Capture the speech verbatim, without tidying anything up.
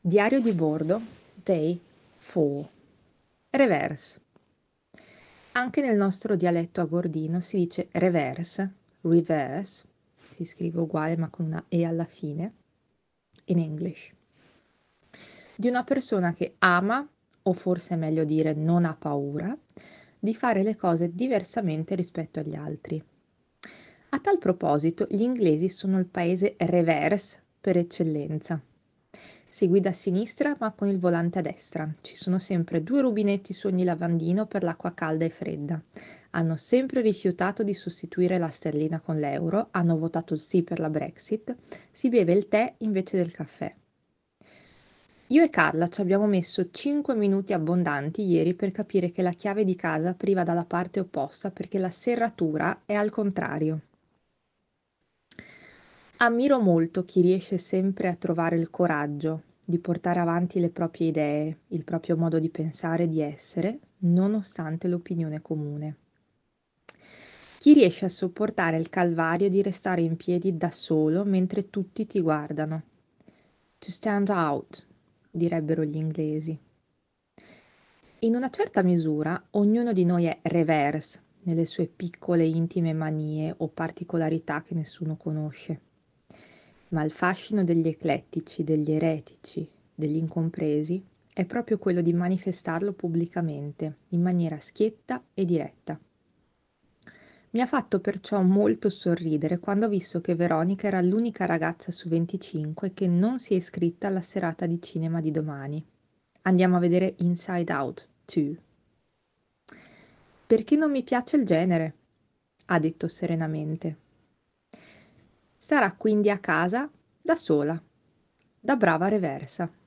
Diario di bordo, day four. Reverse. Anche nel nostro dialetto agordino si dice reverse, reverse, si scrive uguale ma con una E alla fine, in English. Di una persona che ama, o forse è meglio dire non ha paura, di fare le cose diversamente rispetto agli altri. A tal proposito, gli inglesi sono il paese reverse per eccellenza. Si guida a sinistra ma con il volante a destra. Ci sono sempre due rubinetti su ogni lavandino per l'acqua calda e fredda. Hanno sempre rifiutato di sostituire la sterlina con l'euro, hanno votato sì per la Brexit, si beve il tè invece del caffè. Io e Carla ci abbiamo messo cinque minuti abbondanti ieri per capire che la chiave di casa apriva dalla parte opposta perché la serratura è al contrario. Ammiro molto chi riesce sempre a trovare il coraggio di portare avanti le proprie idee, il proprio modo di pensare e di essere, nonostante l'opinione comune. Chi riesce a sopportare il calvario di restare in piedi da solo mentre tutti ti guardano. To stand out, direbbero gli inglesi. In una certa misura, ognuno di noi è reverse nelle sue piccole intime manie o particolarità che nessuno conosce. Ma il fascino degli eclettici, degli eretici, degli incompresi è proprio quello di manifestarlo pubblicamente, in maniera schietta e diretta. Mi ha fatto perciò molto sorridere quando ho visto che Veronica era l'unica ragazza su venticinque che non si è iscritta alla serata di cinema di domani. Andiamo a vedere Inside Out due. Perché non mi piace il genere, ha detto serenamente. Sarà quindi a casa da sola, da brava reversa.